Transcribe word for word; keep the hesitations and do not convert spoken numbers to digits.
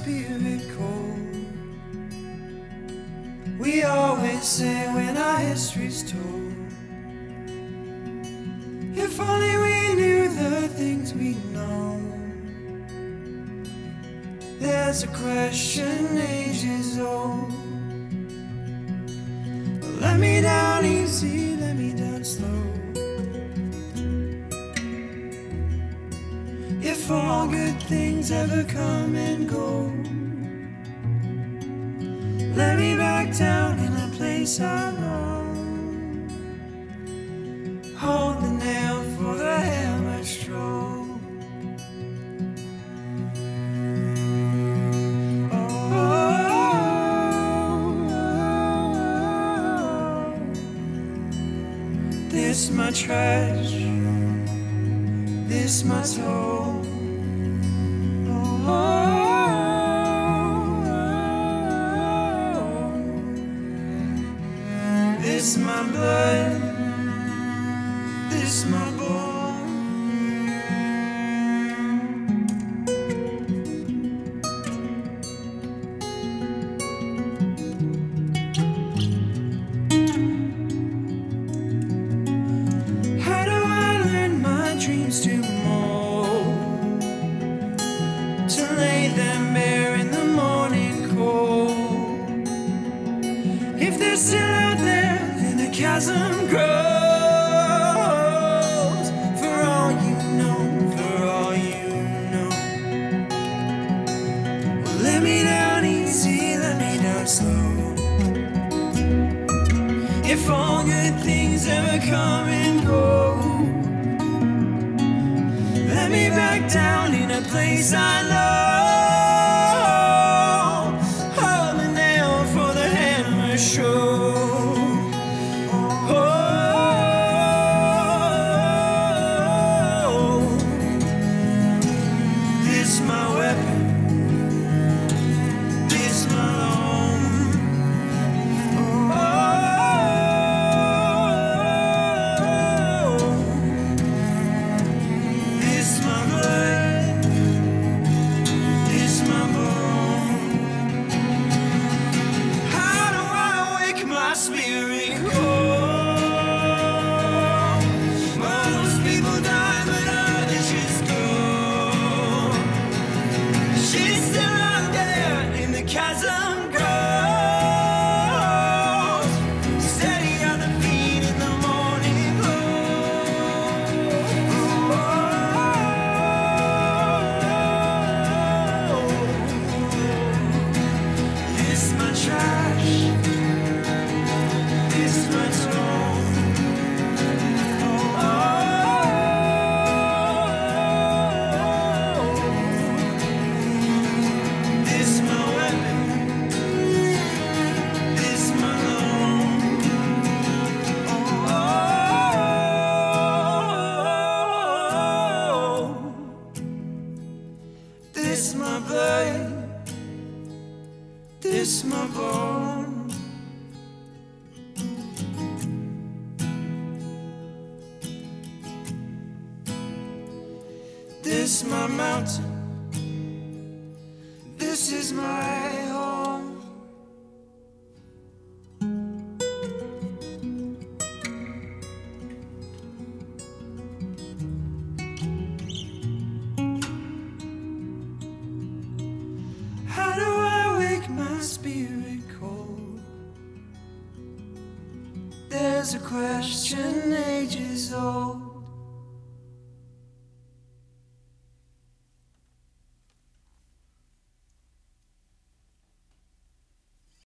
spirit cold. We always say when our history's told, if only we knew the things we know. There's a question ages old. Let me down easy, let me down slow. If all good things ever come and go, let me back down in a place I know. Hold the nail for the hammer stroke. This my trash, this my soul. This my blood, this my bone. How do I learn my dreams to mold, to lay them bare in the morning cold? If they're still out there, then the chasm grows. For all you know, for all you know. Well, let me down easy, let me down slow. If all good things ever come and go, let me back down in a place I know. Hold the nail for the hammer show. This my weapon, this my loan. This my blood, this my bone. How do I wake my spirit cold? Most people die, but others just go. She's still out there in the chasm grows. Steady on the feet in the morning glow. This my trash, this my tone. This my weapon, this my loan. This my blood, this my bone. This my mountain, this is my home. How do I wake my spirit cold? There's a question ages old.